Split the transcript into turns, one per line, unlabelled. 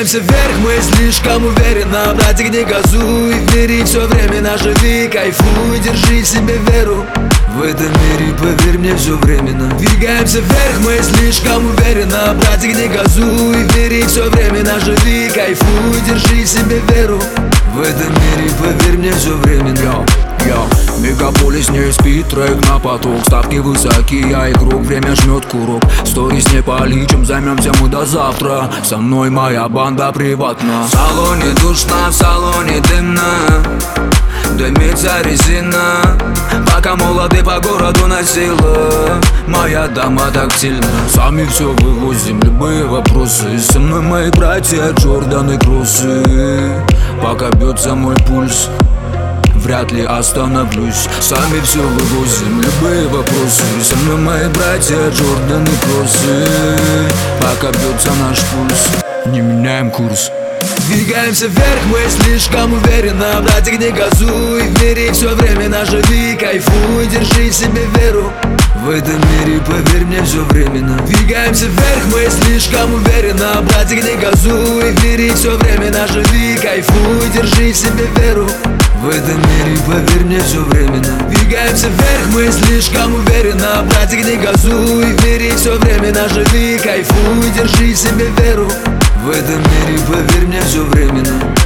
Двигаемся вверх, мы слишком уверенно. Братик, не газуй, в мире все временно. Живи, кайфуй, держи в себе веру. В этом мире, поверь мне, все временно. Двигаемся вверх, мы слишком уверенно. Братик, не газуй, в мире все временно. Живи, кайфуй, держи в себе веру. В этом мире, поверь мне, все временно. Мегаполис не спит, трек на поток. Ставки высокие, я игрок, время жмет курок. Сторис не поличим, займемся мы до завтра. Со мной моя банда приватна. В салоне душно, в салоне дымно. Дымится резина. Пока молоды по городу носила. Моя дама так сильна. Сами все вывозим, любые вопросы. Со мной мои братья Джордан и Кроссы. Пока бьется мой пульс, вряд ли остановлюсь. Сами все вывозим, любые вопросы. Со мной мои братья Джордан и Кроссы. Пока бьется наш пульс, не меняем курс. Двигаемся вверх, мы слишком уверенно. Братик, не газуй, в мире все временно. Живи, кайфуй, держи в себе веру. В этом мире, поверь мне, все временно. Двигаемся вверх, мы слишком уверенно. Братик, не газуй, в мире все временно. Живи, кайфуй, держи в себе веру. В этом мире, поверь мне, все временно. Двигаемся вверх, мы слишком уверенно. Братик, не газуй, в мире все временно. Живи, кайфуй, держи в себе веру. В этом мире, поверь мне, все временно.